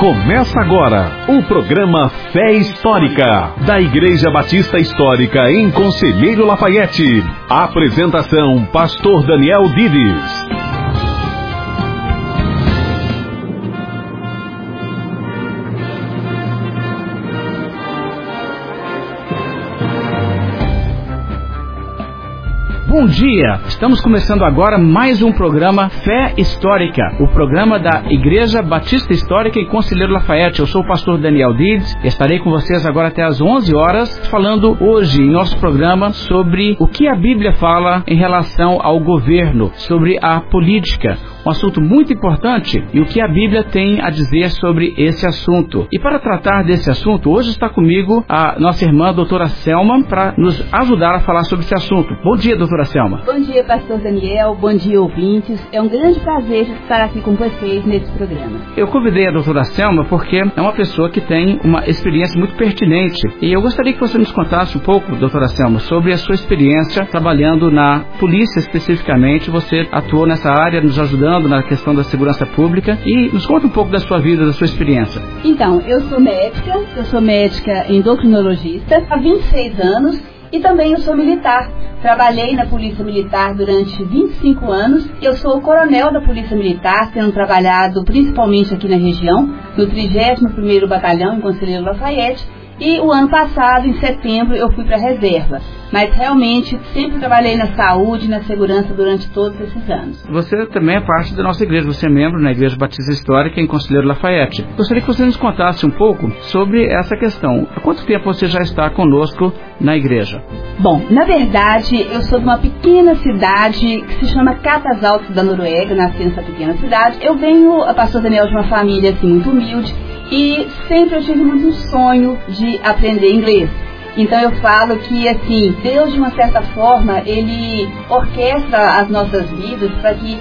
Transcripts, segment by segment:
Começa agora o programa Fé Histórica, da Igreja Batista Histórica em Conselheiro Lafaiete. Apresentação, Pastor Daniel Dides. Bom dia! Estamos começando agora mais um programa Fé Histórica, o programa da Igreja Batista Histórica em Conselheiro Lafaiete. Eu sou o pastor Daniel Dides e estarei com vocês agora até às 11 horas, falando hoje em nosso programa sobre o que a Bíblia fala em relação ao governo, sobre a política. Um assunto muito importante e o que a Bíblia tem a dizer sobre esse assunto. E para tratar desse assunto, hoje está comigo a nossa irmã, doutora Selma, para nos ajudar a falar sobre esse assunto. Bom dia, doutora Selma. Bom dia, pastor Daniel. Bom dia, ouvintes. É um grande prazer estar aqui com vocês nesse programa. Eu convidei a doutora Selma porque é uma pessoa que tem uma experiência muito pertinente. E eu gostaria que você nos contasse um pouco, doutora Selma, sobre a sua experiência trabalhando na polícia especificamente. Você atuou nessa área, nos ajudando na questão da segurança pública, e nos conta um pouco da sua vida, da sua experiência. Então, eu sou médica endocrinologista há 26 anos e também eu sou militar. Trabalhei na Polícia Militar durante 25 anos. Eu sou coronel da Polícia Militar, tendo trabalhado principalmente aqui na região, no 31º Batalhão em Conselheiro Lafaiete. E o ano passado, em setembro, eu fui para a reserva. Mas realmente sempre trabalhei na saúde e na segurança durante todos esses anos. Você também é parte da nossa igreja, você é membro na Igreja Batista Histórica em Conselheiro Lafaiete. Gostaria que você nos contasse um pouco sobre essa questão. Há quanto tempo você já está conosco na igreja? Bom, na verdade, eu sou de uma pequena cidade que se chama Catas Altas da Noruega, nasci nessa pequena cidade. Eu venho, pastor Daniel, de uma família assim, muito humilde e sempre eu tive muito um sonho de aprender inglês. Então eu falo que, assim, Deus, de uma certa forma, Ele orquestra as nossas vidas para que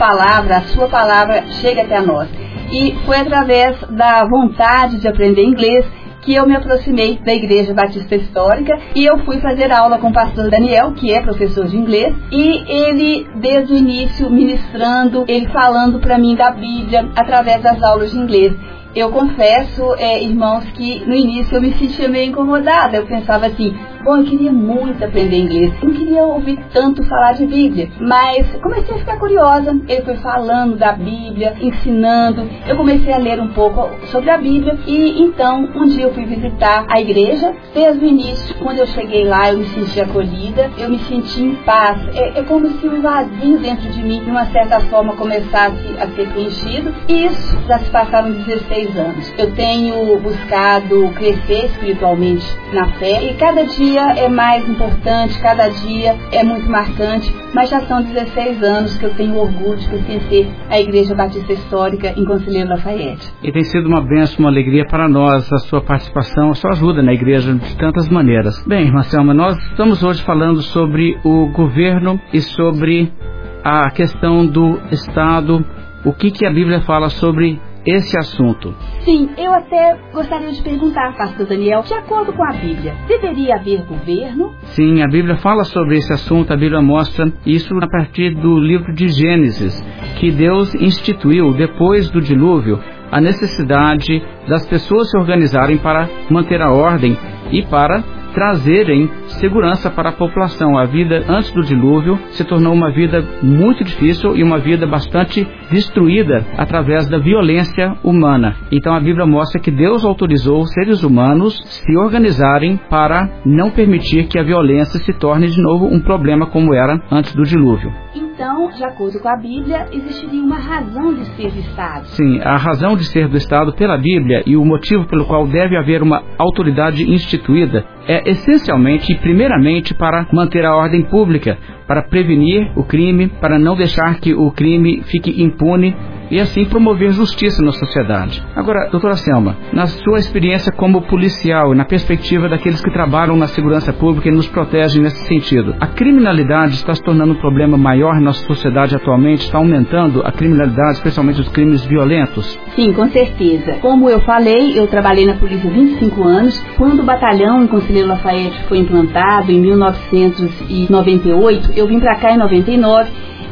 a sua palavra, chegue até nós. E foi através da vontade de aprender inglês que eu me aproximei da Igreja Batista Histórica e eu fui fazer aula com o pastor Daniel, que é professor de inglês, e ele, desde o início, ministrando, ele falando para mim da Bíblia através das aulas de inglês. Eu confesso, irmãos, que no início eu me sentia meio incomodada. Eu pensava assim, bom, eu queria muito aprender inglês, eu não queria ouvir tanto falar de Bíblia, mas comecei a ficar curiosa. Ele foi falando da Bíblia, ensinando, eu comecei a ler um pouco sobre a Bíblia e então um dia eu fui visitar a igreja. Desde o início, quando eu cheguei lá, eu me senti acolhida, eu me senti em paz. É como se um vazio dentro de mim, de uma certa forma, começasse a ser preenchido. E isso já se passaram 16 anos. Eu tenho buscado crescer espiritualmente na fé e cada dia é mais importante, cada dia é muito marcante, mas já são 16 anos que eu tenho orgulho de pertencer à Igreja Batista Histórica em Conselheiro Lafaiete. E tem sido uma bênção, uma alegria para nós a sua participação, a sua ajuda na igreja de tantas maneiras. Bem, irmã Selma, nós estamos hoje falando sobre o governo e sobre a questão do Estado, o que a Bíblia fala sobre esse assunto. Sim, eu até gostaria de perguntar, pastor Daniel, de acordo com a Bíblia, deveria haver governo? Sim, a Bíblia fala sobre esse assunto, a Bíblia mostra isso a partir do livro de Gênesis, que Deus instituiu, depois do dilúvio, a necessidade das pessoas se organizarem para manter a ordem e para trazerem segurança para a população. A vida antes do dilúvio se tornou uma vida muito difícil e uma vida bastante destruída através da violência humana. Então a Bíblia mostra que Deus autorizou os seres humanos se organizarem para não permitir que a violência se torne de novo um problema como era antes do dilúvio. Então, de acordo com a Bíblia, existiria uma razão de ser do Estado. Sim, a razão de ser do Estado pela Bíblia e o motivo pelo qual deve haver uma autoridade instituída é essencialmente e primeiramente para manter a ordem pública, para prevenir o crime, para não deixar que o crime fique impune e assim promover justiça na sociedade. Agora, doutora Selma, na sua experiência como policial e na perspectiva daqueles que trabalham na segurança pública e nos protegem nesse sentido, a criminalidade está se tornando um problema maior na nossa sociedade atualmente? Está aumentando a criminalidade, especialmente os crimes violentos? Sim, com certeza. Como eu falei, eu trabalhei na polícia há 25 anos. Quando o batalhão em Conselheiro Lafaiete foi implantado em 1998, eu vim para cá em 99.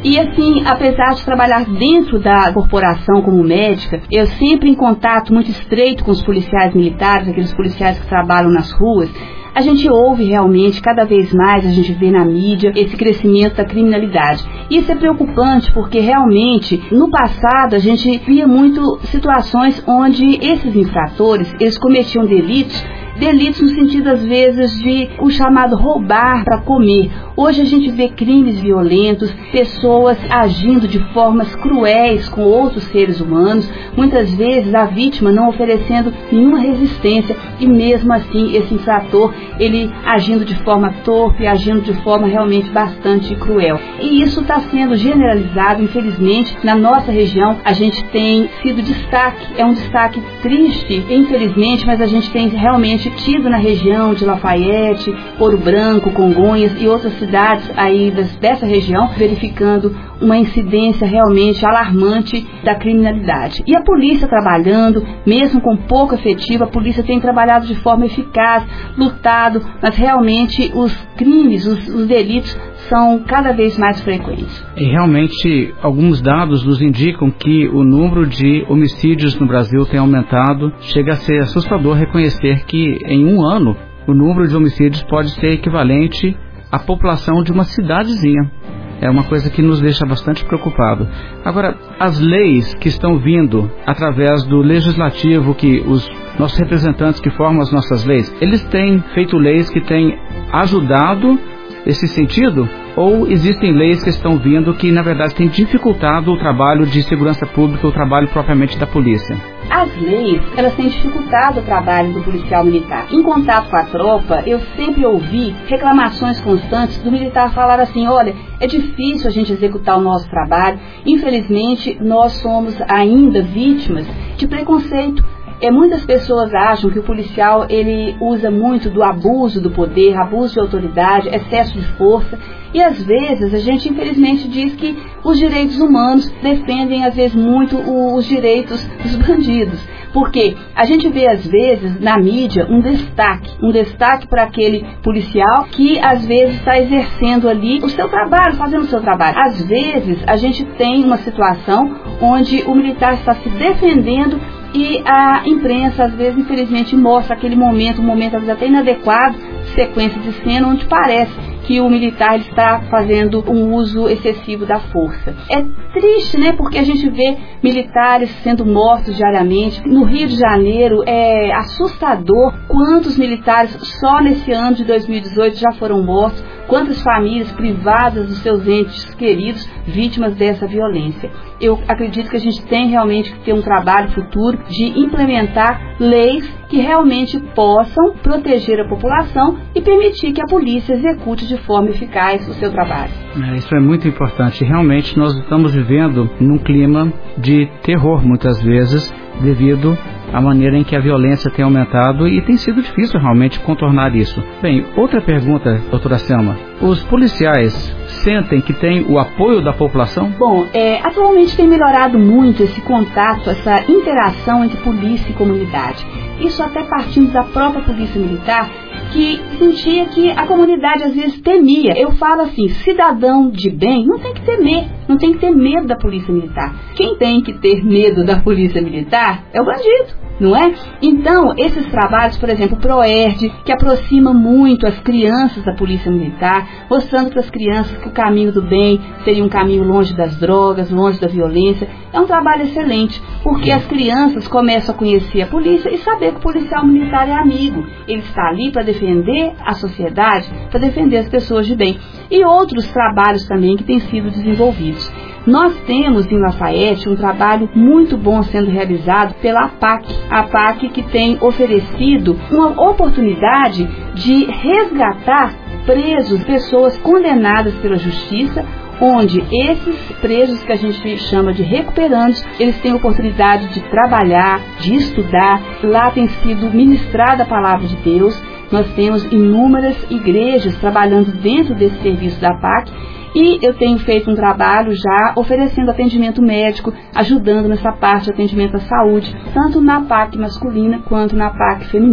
E assim, apesar de trabalhar dentro da corporação como médica, eu sempre em contato muito estreito com os policiais militares, aqueles policiais que trabalham nas ruas, a gente ouve realmente, cada vez mais, a gente vê na mídia esse crescimento da criminalidade. Isso é preocupante porque realmente, no passado, a gente via muito situações onde esses infratores, eles cometiam delitos no sentido, às vezes, de o chamado roubar para comer. Hoje a gente vê crimes violentos, pessoas agindo de formas cruéis com outros seres humanos, muitas vezes a vítima não oferecendo nenhuma resistência e mesmo assim esse infrator, ele agindo de forma torpe, agindo de forma realmente bastante cruel. E isso está sendo generalizado, infelizmente, na nossa região. A gente tem sido destaque, é um destaque triste, infelizmente, mas a gente tem realmente tido na região de Lafayette, Ouro Branco, Congonhas e outras cidades aí dessa região, verificando uma incidência realmente alarmante da criminalidade. E a polícia trabalhando, mesmo com pouco efetivo, a polícia tem trabalhado de forma eficaz, lutado, mas realmente os crimes, os delitos são cada vez mais frequentes. E realmente alguns dados nos indicam que o número de homicídios no Brasil tem aumentado. Chega a ser assustador reconhecer que em um ano o número de homicídios pode ser equivalente à população de uma cidadezinha. É uma coisa que nos deixa bastante preocupado. Agora, as leis que estão vindo através do legislativo, que os nossos representantes que formam as nossas leis, eles têm feito leis que têm ajudado esse sentido? Ou existem leis que estão vindo que, na verdade, têm dificultado o trabalho de segurança pública, o trabalho propriamente da polícia? As leis, elas têm dificultado o trabalho do policial militar. Em contato com a tropa, eu sempre ouvi reclamações constantes do militar falar assim: olha, é difícil a gente executar o nosso trabalho, infelizmente nós somos ainda vítimas de preconceito. Muitas pessoas acham que o policial ele usa muito do abuso do poder, abuso de autoridade, excesso de força, e às vezes a gente infelizmente diz que os direitos humanos defendem às vezes muito os direitos dos bandidos. Porque a gente vê às vezes na mídia um destaque para aquele policial que às vezes está exercendo ali o seu trabalho, fazendo o seu trabalho. Às vezes a gente tem uma situação onde o militar está se defendendo e a imprensa, às vezes, infelizmente, mostra aquele momento, um momento às vezes até inadequado, sequência de cena, onde parece que o militar está fazendo um uso excessivo da força. É triste, né? Porque a gente vê militares sendo mortos diariamente. No Rio de Janeiro é assustador quantos militares só nesse ano de 2018 já foram mortos, quantas famílias privadas dos seus entes queridos vítimas dessa violência. Eu acredito que a gente tem realmente que ter um trabalho futuro de implementar leis que realmente possam proteger a população e permitir que a polícia execute de forma eficaz o seu trabalho. Isso é muito importante. Realmente nós estamos vivendo num clima de terror muitas vezes, devido à maneira em que a violência tem aumentado e tem sido difícil realmente contornar isso. Bem, outra pergunta, doutora Selma. Os policiais sentem que tem o apoio da população? Bom, atualmente tem melhorado muito esse contato, essa interação entre polícia e comunidade. Isso até partindo da própria polícia militar, que sentia que a comunidade às vezes temia. Eu falo assim, cidadão de bem não tem que temer, não tem que ter medo da polícia militar. Quem tem que ter medo da polícia militar é o bandido, não é? Então, esses trabalhos, por exemplo, o PROERD, que aproxima muito as crianças da polícia militar, mostrando para as crianças que o caminho do bem seria um caminho longe das drogas, longe da violência, é um trabalho excelente, porque as crianças começam a conhecer a polícia e saber que o policial militar é amigo. Ele está ali para defender a sociedade, para defender as pessoas de bem. E outros trabalhos também que têm sido desenvolvidos. Nós temos em Lafayette um trabalho muito bom sendo realizado pela APAC. A APAC que tem oferecido uma oportunidade de resgatar presos, pessoas condenadas pela justiça, onde esses presos que a gente chama de recuperandos, eles têm oportunidade de trabalhar, de estudar. Lá tem sido ministrada a palavra de Deus. Nós temos inúmeras igrejas trabalhando dentro desse serviço da APAC. E eu tenho feito um trabalho já oferecendo atendimento médico, ajudando nessa parte de atendimento à saúde, tanto na PAC masculina quanto na PAC feminina,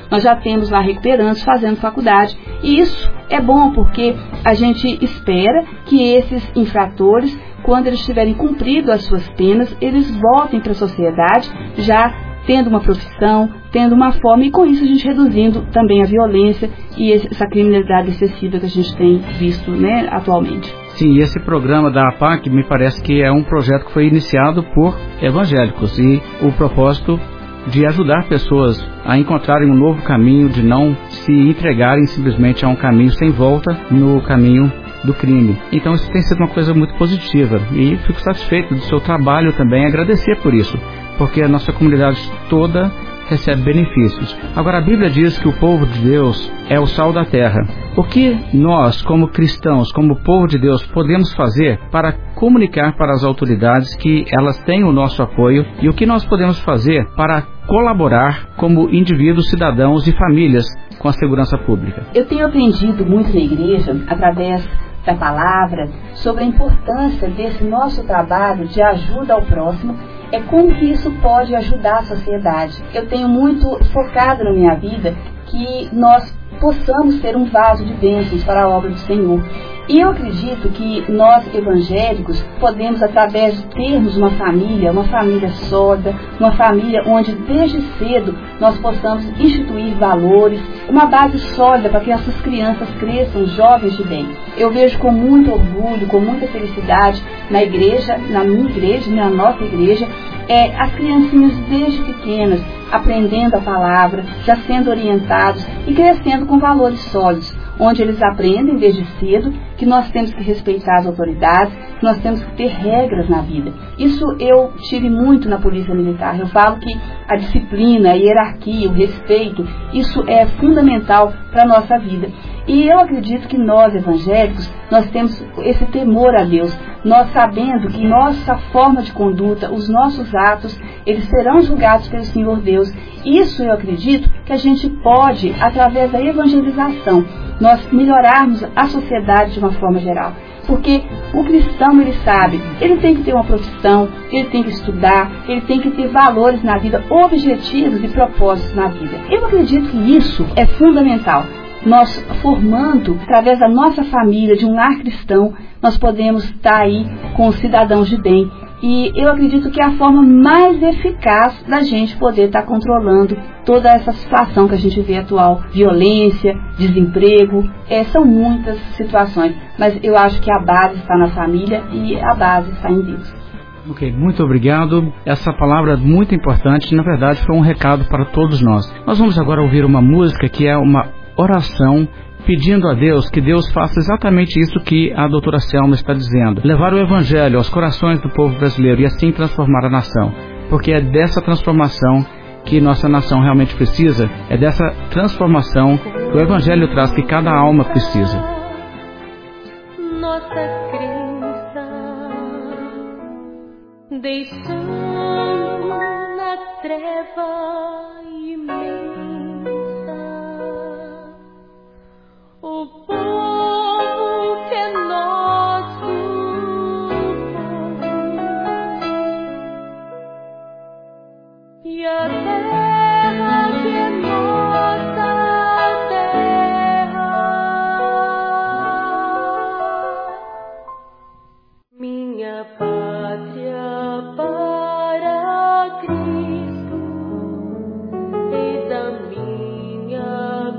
Nós já temos lá recuperantes fazendo faculdade, e isso é bom porque a gente espera que esses infratores, quando eles tiverem cumprido as suas penas, eles voltem para a sociedade já tendo uma profissão, tendo uma forma, e com isso a gente reduzindo também a violência e essa criminalidade excessiva que a gente tem visto, né, atualmente. Sim, esse programa da APAC me parece que é um projeto que foi iniciado por evangélicos, e o propósito de ajudar pessoas a encontrarem um novo caminho, de não se entregarem simplesmente a um caminho sem volta no caminho do crime. Então isso tem sido uma coisa muito positiva, e fico satisfeito do seu trabalho também, agradecer por isso, porque a nossa comunidade toda recebe benefícios. Agora, a Bíblia diz que o povo de Deus é o sal da terra. O que nós, como cristãos, como povo de Deus, podemos fazer para comunicar para as autoridades que elas têm o nosso apoio, e o que nós podemos fazer para colaborar como indivíduos, cidadãos e famílias com a segurança pública? Eu tenho aprendido muito na igreja, através da palavra, sobre a importância desse nosso trabalho de ajuda ao próximo, é como que isso pode ajudar a sociedade. Eu tenho muito focado na minha vida que nós possamos ser um vaso de bênçãos para a obra do Senhor. E eu acredito que nós, evangélicos, podemos, através de termos uma família sólida, uma família onde desde cedo nós possamos instituir valores, uma base sólida para que essas crianças cresçam jovens de bem. Eu vejo com muito orgulho, com muita felicidade na igreja, na minha igreja, na nossa igreja, as criancinhas desde pequenas aprendendo a palavra, já sendo orientados e crescendo com valores sólidos, onde eles aprendem desde cedo que nós temos que respeitar as autoridades, que nós temos que ter regras na vida. Isso eu tive muito na Polícia Militar. Eu falo que a disciplina, a hierarquia, o respeito, isso é fundamental para a nossa vida. E eu acredito que nós, evangélicos, nós temos esse temor a Deus, nós sabendo que nossa forma de conduta, os nossos atos, eles serão julgados pelo Senhor Deus. Isso eu acredito que a gente pode, através da evangelização, nós melhorarmos a sociedade de uma forma geral. Porque o cristão, ele sabe, ele tem que ter uma profissão, ele tem que estudar, ele tem que ter valores na vida, objetivos e propósitos na vida. Eu acredito que isso é fundamental. Nós formando, através da nossa família, de um lar cristão, nós podemos estar aí com os cidadãos de bem. E eu acredito que é a forma mais eficaz da gente poder estar controlando toda essa situação que a gente vê atual. Violência, desemprego, são muitas situações. Mas eu acho que a base está na família e a base está em Deus. Ok, muito obrigado. Essa palavra é muito importante, na verdade foi um recado para todos nós. Nós vamos agora ouvir uma música que é uma oração, pedindo a Deus que Deus faça exatamente isso que a doutora Selma está dizendo. Levar o Evangelho aos corações do povo brasileiro e assim transformar a nação. Porque é dessa transformação que nossa nação realmente precisa, é dessa transformação que o Evangelho traz, que cada alma precisa. Nossa crença deixando na treva imensa o povo que é nosso povo e a terra que é nossa terra. Minha pátria para Cristo e da minha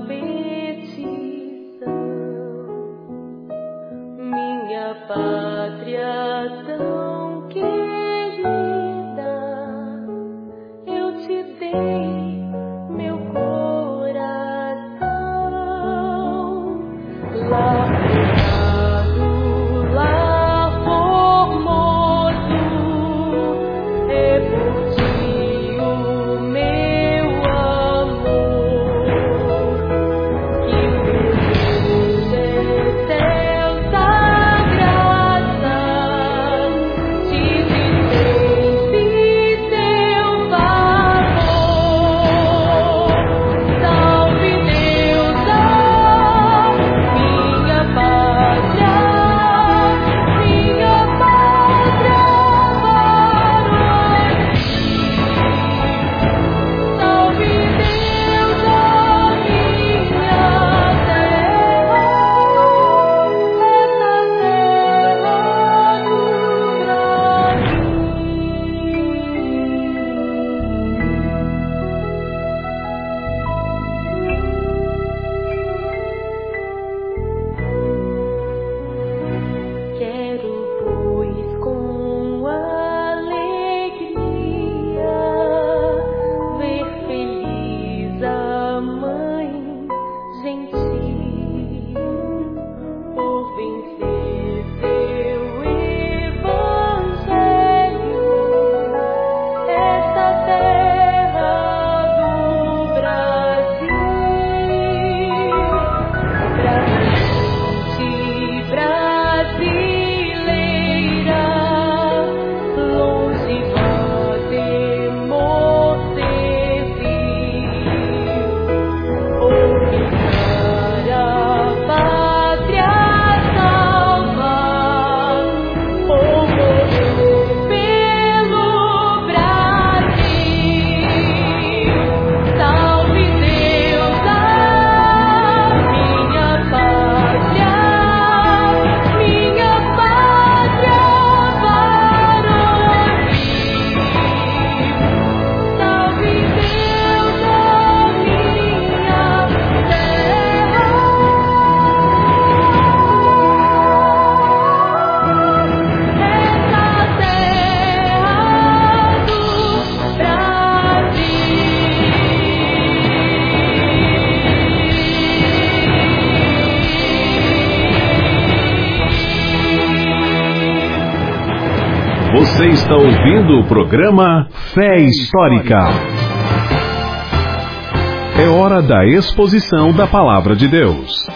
minha pátria tão querida, eu te dei meu coração. Lá formoso, é por ti o meu amor, que o meu céu Você está ouvindo o programa Fé Histórica. É hora da exposição da Palavra de Deus.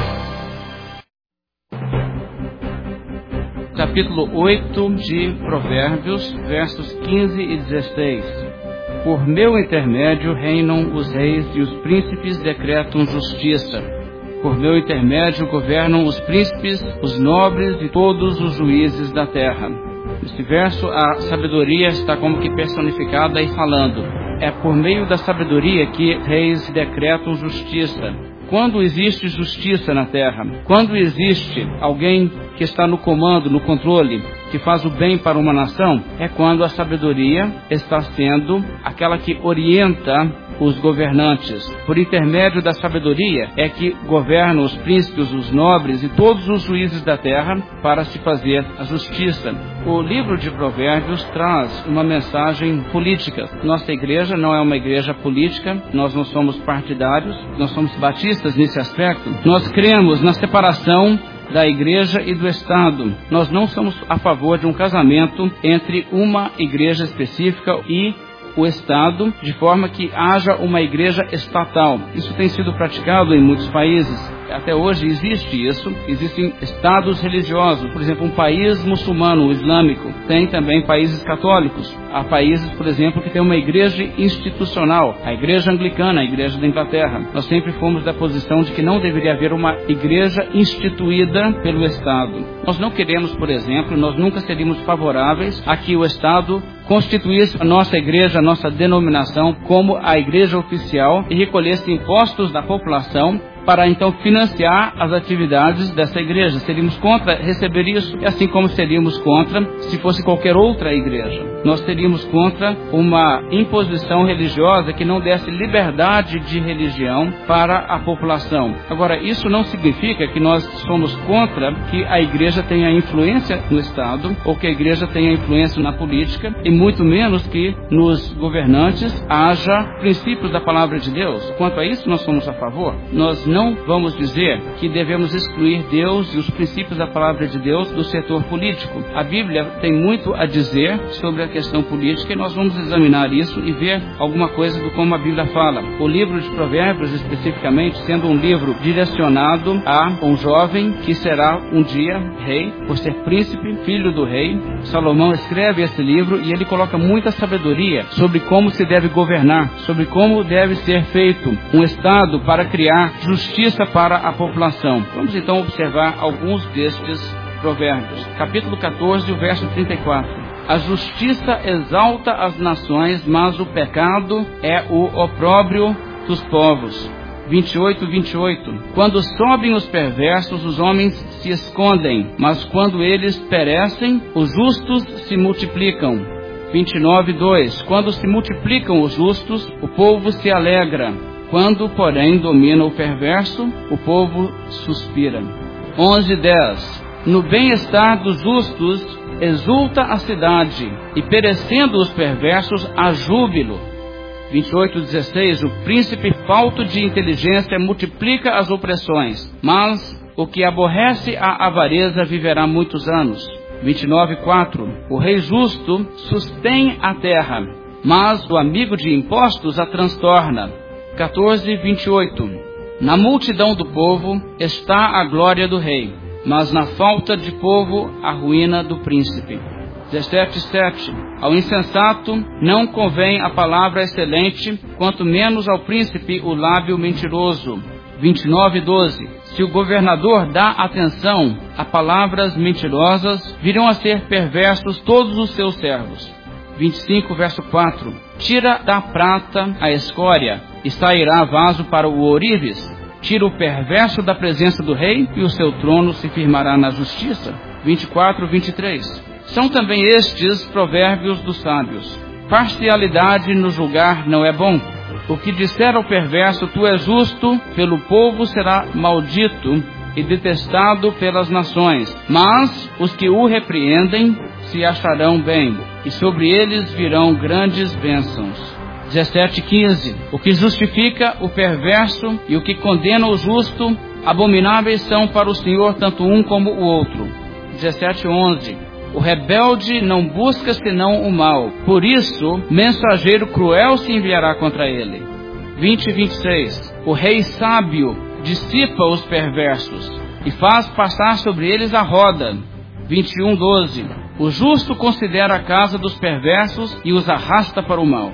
Capítulo 8 de Provérbios, versos 15 e 16. Por meu intermédio reinam os reis e os príncipes decretam justiça. Por meu intermédio governam os príncipes, os nobres e todos os juízes da terra. Neste verso, a sabedoria está como que personificada e falando. É por meio da sabedoria que reis decretam justiça. Quando existe justiça na terra, quando existe alguém que está no comando, no controle, que faz o bem para uma nação, é quando a sabedoria está sendo aquela que orienta os governantes. Por intermédio da sabedoria é que governam os príncipes, os nobres e todos os juízes da terra para se fazer a justiça. O livro de Provérbios traz uma mensagem política. Nossa igreja não é uma igreja política, nós não somos partidários, nós somos batistas nesse aspecto. Nós cremos na separação da igreja e do Estado. Nós não somos a favor de um casamento entre uma igreja específica e o Estado, de forma que haja uma igreja estatal. Isso tem sido praticado em muitos países. Até hoje existe isso. Existem estados religiosos. Por exemplo, um país muçulmano, islâmico. Tem também países católicos. Há países, por exemplo, que tem uma igreja institucional. A igreja anglicana, a igreja da Inglaterra. Nós sempre fomos da posição de que não deveria haver uma igreja instituída pelo Estado. Nós não queremos, por exemplo, nós nunca seríamos favoráveis a que o Estado constituísse a nossa igreja, a nossa denominação, como a igreja oficial e recolhesse impostos da população para então financiar as atividades dessa igreja. Seríamos contra receber isso, assim como seríamos contra se fosse qualquer outra igreja. Nós seríamos contra uma imposição religiosa que não desse liberdade de religião para a população. Agora, isso não significa que nós somos contra que a igreja tenha influência no Estado ou que a igreja tenha influência na política, e muito menos que nos governantes haja princípios da palavra de Deus. Quanto a isso, nós somos a favor. Nós não vamos dizer que devemos excluir Deus e os princípios da palavra de Deus do setor político. A Bíblia tem muito a dizer sobre a questão política e nós vamos examinar isso e ver alguma coisa do como a Bíblia fala. O livro de Provérbios, especificamente, sendo um livro direcionado a um jovem que será um dia rei, por ser príncipe, filho do rei. Salomão escreve esse livro e ele coloca muita sabedoria sobre como se deve governar, sobre como deve ser feito um Estado para criar justiça para a população. Vamos então observar alguns destes provérbios. Capítulo 14, o verso 34. A justiça exalta as nações, mas o pecado é o opróbrio dos povos. 28. Quando sobem os perversos, os homens se escondem, mas quando eles perecem, os justos se multiplicam. 29:2. Quando se multiplicam os justos, o povo se alegra. Quando, porém, domina o perverso, o povo suspira. 11:10. No bem-estar dos justos exulta a cidade, e perecendo os perversos, há júbilo. 28:16. O príncipe falto de inteligência multiplica as opressões, mas o que aborrece a avareza viverá muitos anos. 29:4. O rei justo sustém a terra, mas o amigo de impostos a transtorna. 14:28. Na multidão do povo está a glória do rei, mas na falta de povo a ruína do príncipe. 17:7. Ao insensato não convém a palavra excelente, quanto menos ao príncipe o lábio mentiroso. 29:12. Se o governador dá atenção a palavras mentirosas, virão a ser perversos todos os seus servos. 25, verso 4. Tira da prata a escória, e sairá vaso para o ourives. Tira o perverso da presença do rei, e o seu trono se firmará na justiça. 24, 23. São também estes provérbios dos sábios. Parcialidade no julgar não é bom. O que disser ao perverso, tu és justo, pelo povo será maldito e detestado pelas nações. Mas os que o repreendem se acharão bem, e sobre eles virão grandes bênçãos. 17:15. O que justifica o perverso e o que condena o justo, abomináveis são para o Senhor tanto um como o outro. 17:11. O rebelde não busca senão o mal. Por isso, mensageiro cruel se enviará contra ele. 20 e 26. O rei sábio dissipa os perversos e faz passar sobre eles a roda. 21, 12. O justo considera a casa dos perversos e os arrasta para o mal.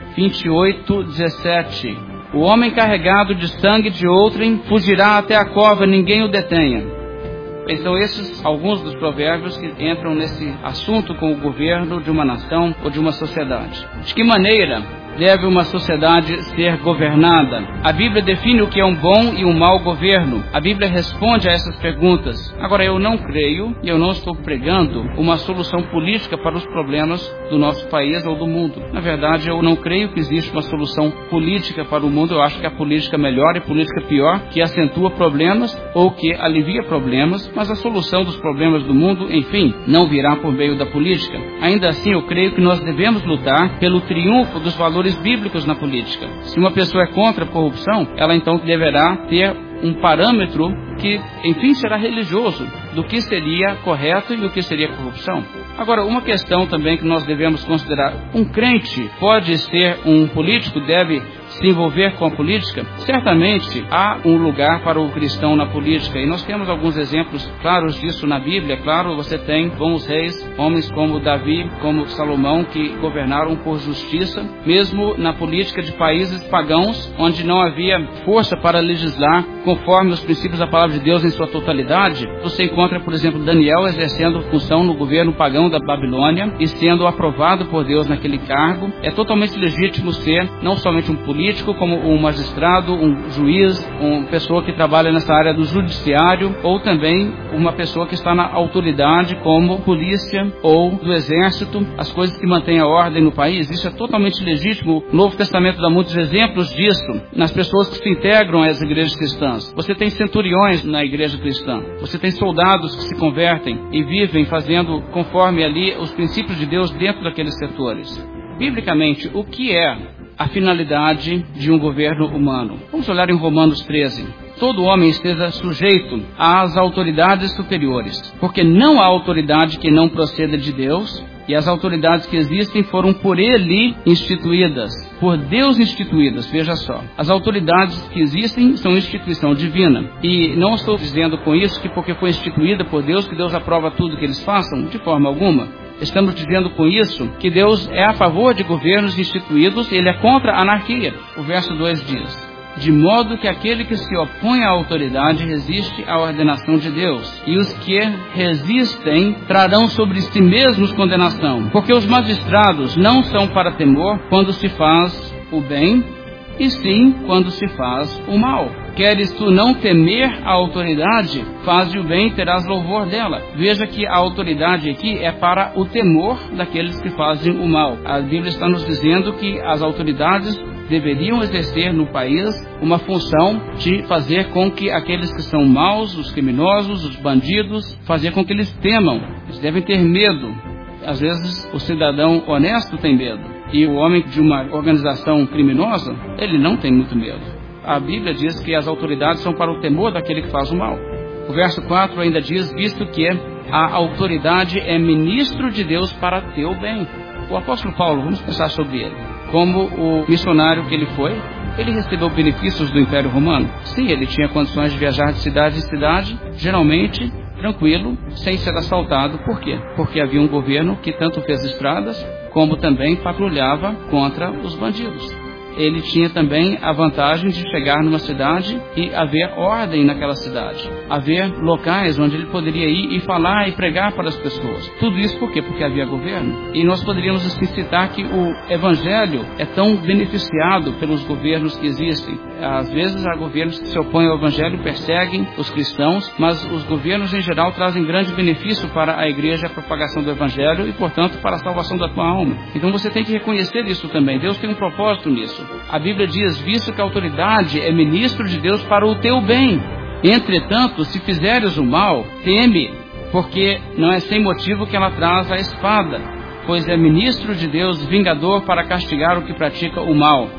28, 17. O homem carregado de sangue de outrem fugirá até a cova, ninguém o detenha. Então esses alguns dos provérbios que entram nesse assunto com o governo de uma nação ou de uma sociedade. De que maneira deve uma sociedade ser governada? A Bíblia define o que é um bom e um mau governo. A Bíblia responde a essas perguntas. Agora, eu não creio e eu não estou pregando uma solução política para os problemas do nosso país ou do mundo. Na verdade, eu não creio que existe uma solução política para o mundo. Eu acho que a política melhor e a política pior, que acentua problemas ou que alivia problemas, mas a solução dos problemas do mundo, enfim, não virá por meio da política. Ainda assim, eu creio que nós devemos lutar pelo triunfo dos valores bíblicos na política. Se uma pessoa é contra a corrupção, ela então deverá ter um parâmetro que, enfim, será religioso do que seria correto e o que seria corrupção. Agora, uma questão também que nós devemos considerar: um crente pode ser um político, deve se envolver com a política? Certamente há um lugar para o cristão na política, e nós temos alguns exemplos claros disso na Bíblia. Claro, você tem bons reis, homens como Davi, como Salomão, que governaram por justiça, mesmo na política de países pagãos, onde não havia força para legislar conforme os princípios da palavra de Deus em sua totalidade. Você encontra, por exemplo, Daniel exercendo função no governo pagão da Babilônia e sendo aprovado por Deus naquele cargo. É totalmente legítimo ser não somente um político, como um magistrado, um juiz, uma pessoa que trabalha nessa área do judiciário, ou também uma pessoa que está na autoridade, como polícia ou do exército, as coisas que mantêm a ordem no país. Isso é totalmente legítimo. O Novo Testamento dá muitos exemplos disso nas pessoas que se integram às igrejas cristãs. Você tem centuriões na igreja cristã, você tem soldados que se convertem e vivem fazendo conforme ali os princípios de Deus dentro daqueles setores. Biblicamente, o que é a finalidade de um governo humano? Vamos olhar em Romanos 13. Todo homem esteja sujeito às autoridades superiores, porque não há autoridade que não proceda de Deus, e as autoridades que existem foram por Ele instituídas, por Deus instituídas. Veja só, as autoridades que existem são instituição divina, e não estou dizendo com isso que porque foi instituída por Deus, que Deus aprova tudo que eles façam, de forma alguma. Estamos dizendo com isso que Deus é a favor de governos instituídos e Ele é contra a anarquia. O verso 2 diz: de modo que aquele que se opõe à autoridade resiste à ordenação de Deus, e os que resistem trarão sobre si mesmos condenação, porque os magistrados não são para temor quando se faz o bem, e sim quando se faz o mal. Queres tu não temer a autoridade? Faze o bem e terás louvor dela. Veja que a autoridade aqui é para o temor daqueles que fazem o mal. A Bíblia está nos dizendo que as autoridades deveriam exercer no país uma função de fazer com que aqueles que são maus, os criminosos, os bandidos, fazer com que eles temam. Eles devem ter medo. Às vezes o cidadão honesto tem medo, e o homem de uma organização criminosa, ele não tem muito medo. A Bíblia diz que as autoridades são para o temor daquele que faz o mal. O verso 4 ainda diz: visto que a autoridade é ministro de Deus para teu bem. O apóstolo Paulo, vamos pensar sobre ele. Como o missionário que ele foi, ele recebeu benefícios do Império Romano. Sim, ele tinha condições de viajar de cidade em cidade, geralmente tranquilo, sem ser assaltado. Por quê? Porque havia um governo que tanto fez estradas, como também patrulhava contra os bandidos. Ele tinha também a vantagem de chegar numa cidade e haver ordem naquela cidade, haver locais onde ele poderia ir e falar e pregar para as pessoas. Tudo isso por quê? Porque havia governo. E nós poderíamos assim citar que o Evangelho é tão beneficiado pelos governos que existem. Às vezes há governos que se opõem ao Evangelho, perseguem os cristãos, mas os governos em geral trazem grande benefício para a igreja, a propagação do Evangelho e, portanto, para a salvação da tua alma. Então você tem que reconhecer isso também. Deus tem um propósito nisso. A Bíblia diz: visto que a autoridade é ministro de Deus para o teu bem. Entretanto, se fizeres o mal, teme, porque não é sem motivo que ela traz a espada, pois é ministro de Deus, vingador para castigar o que pratica o mal.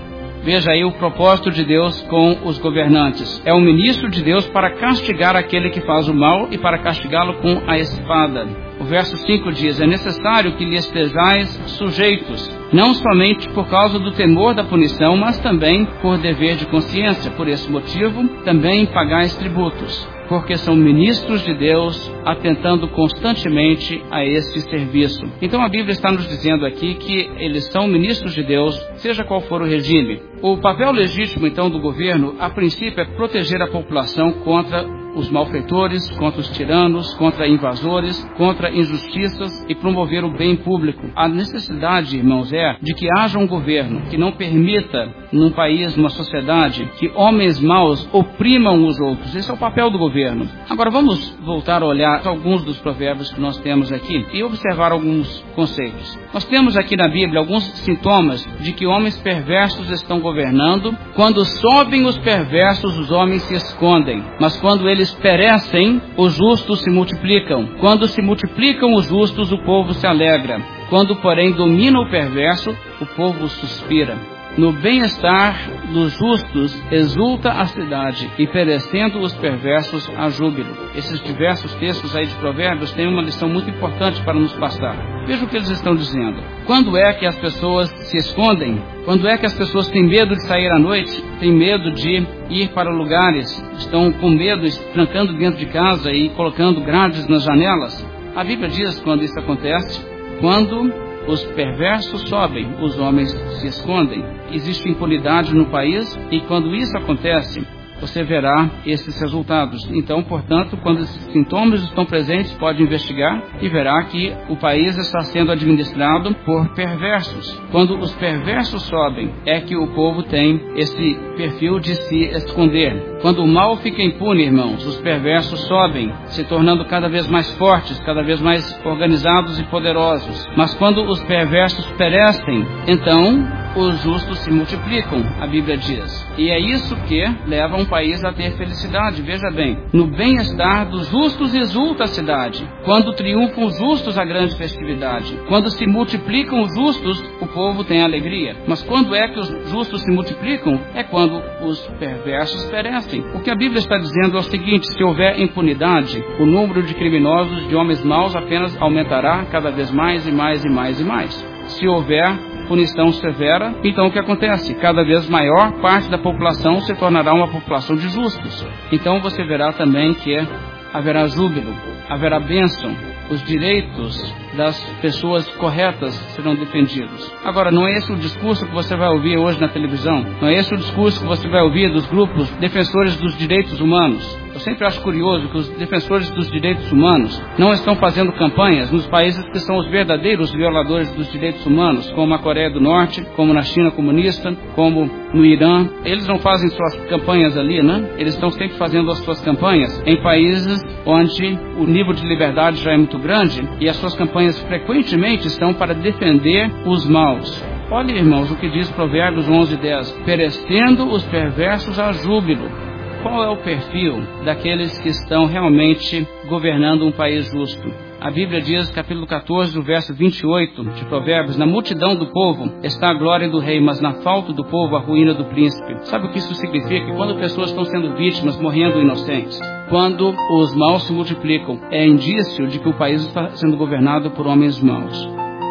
Veja aí o propósito de Deus com os governantes. É um ministro de Deus para castigar aquele que faz o mal e para castigá-lo com a espada. O verso 5 diz: é necessário que lhe estejais sujeitos, não somente por causa do temor da punição, mas também por dever de consciência. Por esse motivo, também pagais tributos, porque são ministros de Deus, atentando constantemente a este serviço. Então a Bíblia está nos dizendo aqui que eles são ministros de Deus, seja qual for o regime. O papel legítimo, então, do governo, a princípio, é proteger a população contra os malfeitores, contra os tiranos, contra invasores, contra injustiças e promover o bem público. A necessidade, irmãos, é de que haja um governo que não permita, num país, numa sociedade, que homens maus oprimam os outros. Esse é o papel do governo. Agora vamos voltar a olhar alguns dos provérbios que nós temos aqui e observar alguns conceitos. Nós temos aqui na Bíblia alguns sintomas de que homens perversos estão governando. Quando sobem os perversos, os homens se escondem, mas quando eles perecem, os justos se multiplicam. Quando se multiplicam os justos, o povo se alegra. Quando, porém, domina o perverso, o povo suspira. No bem-estar dos justos exulta a cidade, e perecendo os perversos há júbilo. Esses diversos textos aí de Provérbios têm uma lição muito importante para nos passar. Veja o que eles estão dizendo. Quando é que as pessoas se escondem? Quando é que as pessoas têm medo de sair à noite? Têm medo de ir para lugares? Estão com medo, trancando dentro de casa e colocando grades nas janelas? A Bíblia diz quando isso acontece, quando os perversos sobem, os homens se escondem. Existe impunidade no país e quando isso acontece, você verá esses resultados. Então, portanto, quando esses sintomas estão presentes, pode investigar e verá que o país está sendo administrado por perversos. Quando os perversos sobem, é que o povo tem esse perfil de se esconder. Quando o mal fica impune, irmãos, os perversos sobem, se tornando cada vez mais fortes, cada vez mais organizados e poderosos. Mas quando os perversos perecem, então os justos se multiplicam, a Bíblia diz. E é isso que leva um país a ter felicidade. Veja bem, no bem-estar dos justos exulta a cidade. Quando triunfam os justos, a grande festividade. Quando se multiplicam os justos, o povo tem alegria. Mas quando é que os justos se multiplicam? É quando os perversos perecem. O que a Bíblia está dizendo é o seguinte: se houver impunidade, o número de criminosos, de homens maus, apenas aumentará cada vez mais e mais e mais e mais. Se houver punição severa, então o que acontece? Cada vez maior parte da população se tornará uma população de justos. Então você verá também que haverá júbilo, haverá bênção, os direitos das pessoas corretas serão defendidos. Agora, não é esse o discurso que você vai ouvir hoje na televisão? Não é esse o discurso que você vai ouvir dos grupos defensores dos direitos humanos? Eu sempre acho curioso que os defensores dos direitos humanos não estão fazendo campanhas nos países que são os verdadeiros violadores dos direitos humanos, como a Coreia do Norte, como na China comunista, como no Irã. Eles não fazem suas campanhas ali, né? Eles estão sempre fazendo as suas campanhas em países onde o nível de liberdade já é muito grande e as suas campanhas frequentemente estão para defender os maus. Olha, irmãos, o que diz Provérbios 11:10. Perecendo os perversos há júbilo. Qual é o perfil daqueles que estão realmente governando um país justo? A Bíblia diz, capítulo 14, do verso 28 de Provérbios: na multidão do povo está a glória do rei, mas na falta do povo a ruína do príncipe. Sabe o que isso significa? Quando pessoas estão sendo vítimas, morrendo inocentes, quando os maus se multiplicam, é indício de que o país está sendo governado por homens maus.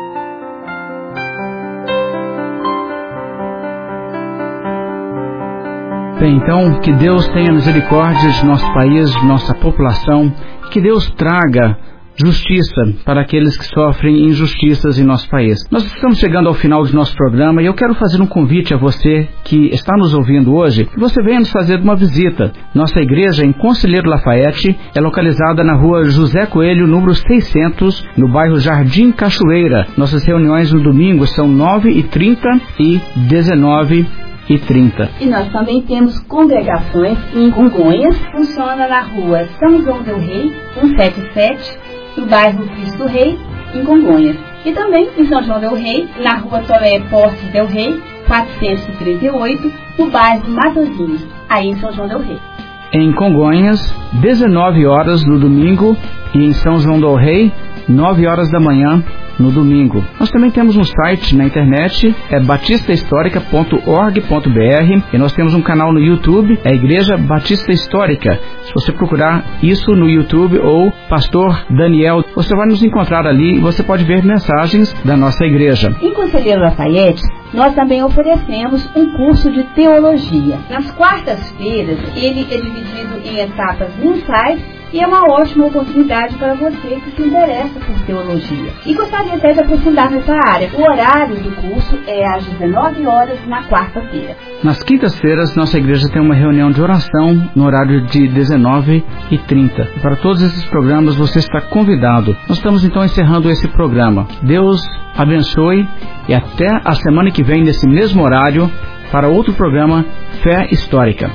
Bem, então, que Deus tenha misericórdia de nosso país, de nossa população, que Deus traga justiça para aqueles que sofrem injustiças em nosso país. Nós estamos chegando ao final do nosso programa e eu quero fazer um convite a você que está nos ouvindo hoje, que você venha nos fazer uma visita. Nossa igreja em Conselheiro Lafayette é localizada na rua José Coelho, número 600, no bairro Jardim Cachoeira. Nossas reuniões no domingo são 9h30 e 19h30. E nós também temos congregações em Congonhas, funciona na rua São João del Rei, 177, no bairro Cristo Rei, em Congonhas. E também em São João del Rei, na rua Toré Postes del Rei, 438, no bairro Matozinhos, aí em São João del Rei. Em Congonhas, 19 horas no domingo, e em São João del Rei, 9 horas da manhã, no domingo. Nós também temos um site na internet, é batistahistórica.org.br, e nós temos um canal no YouTube, é Igreja Batista Histórica. Se você procurar isso no YouTube ou Pastor Daniel, você vai nos encontrar ali e você pode ver mensagens da nossa igreja. Em Conselheiro Lafayette, nós também oferecemos um curso de teologia. Nas quartas-feiras, ele é dividido em etapas mensais e é uma ótima oportunidade para você que se interessa por teologia. E gostaria até de aprofundar nessa área. O horário do curso é às 19 horas na quarta-feira. Nas quintas-feiras, nossa igreja tem uma reunião de oração no horário de 19h30. Para todos esses programas, você está convidado. Nós estamos então encerrando esse programa. Deus abençoe e até a semana que vem, nesse mesmo horário, para outro programa, Fé Histórica.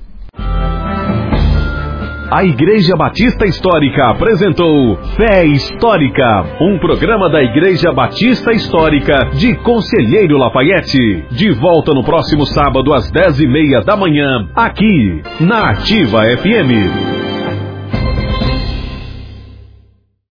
A Igreja Batista Histórica apresentou Fé Histórica, um programa da Igreja Batista Histórica de Conselheiro Lafayette. De volta no próximo sábado às 10h30 da manhã, aqui na Ativa FM.